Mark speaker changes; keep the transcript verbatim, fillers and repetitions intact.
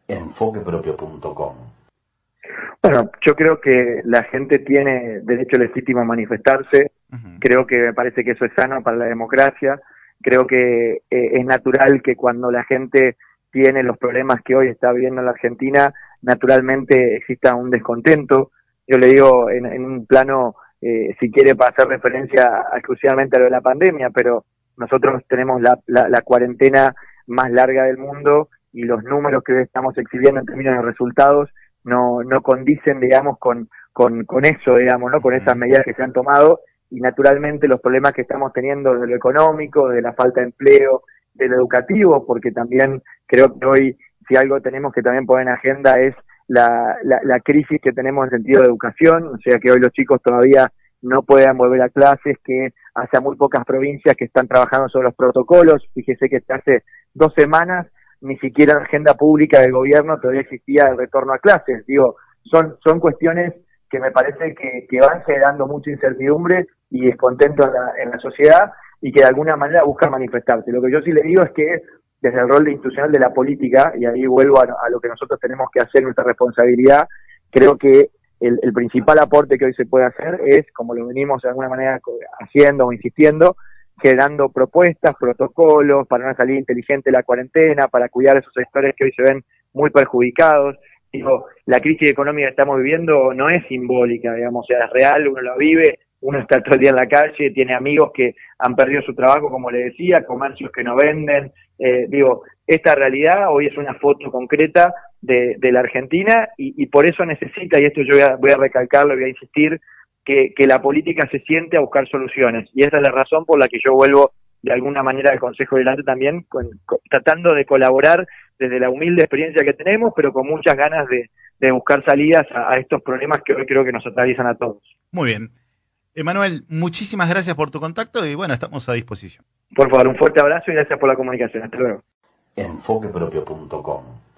Speaker 1: enfoque propio punto com.
Speaker 2: Bueno, yo creo que la gente tiene derecho legítimo a manifestarse. Uh-huh. Creo que me parece que eso es sano para la democracia. Creo que eh, es natural que cuando la gente tiene los problemas que hoy está viviendo la Argentina, naturalmente exista un descontento. Yo le digo en, en un plano, eh, si quiere, para hacer referencia exclusivamente a lo de la pandemia, pero nosotros tenemos la, la, la cuarentena más larga del mundo y los números que estamos exhibiendo en términos de resultados no no condicen, digamos, con, con, con eso, digamos, ¿no? Con esas medidas que se han tomado, y naturalmente los problemas que estamos teniendo de lo económico, de la falta de empleo, de lo educativo, porque también creo que hoy, si algo tenemos que también poner en agenda es la, la, la crisis que tenemos en sentido de educación, o sea que hoy los chicos todavía no pueden volver a clases, que hace muy pocas provincias que están trabajando sobre los protocolos. Fíjese que hace dos semanas ni siquiera en la agenda pública del gobierno todavía existía el retorno a clases. Digo, son son cuestiones que me parece que, que van generando mucha incertidumbre y descontento en la, en la sociedad, y que de alguna manera buscan manifestarse. Lo que yo sí le digo es que desde el rol de institucional de la política, y ahí vuelvo a, a lo que nosotros tenemos que hacer, nuestra responsabilidad, creo que el, el principal aporte que hoy se puede hacer es, como lo venimos de alguna manera haciendo o insistiendo, generando propuestas, protocolos para una salida inteligente de la cuarentena, para cuidar a esos sectores que hoy se ven muy perjudicados. Digo, la crisis económica que estamos viviendo no es simbólica, digamos, o sea, es real, uno la vive, uno está todo el día en la calle, tiene amigos que han perdido su trabajo, como le decía, comercios que no venden. Eh, digo, esta realidad hoy es una foto concreta de, de la Argentina, y, y por eso necesita, y esto yo voy a, voy a recalcarlo y voy a insistir, Que, que la política se siente a buscar soluciones, y esa es la razón por la que yo vuelvo de alguna manera al Consejo Deliberante también, con, con, tratando de colaborar desde la humilde experiencia que tenemos, pero con muchas ganas de, de buscar salidas a, a estos problemas que hoy creo que nos atraviesan a todos.
Speaker 3: Muy bien. Emanuel, muchísimas gracias por tu contacto y bueno, estamos a disposición.
Speaker 2: Por favor, un fuerte abrazo y gracias por la comunicación. Hasta luego.
Speaker 1: enfoque propio punto com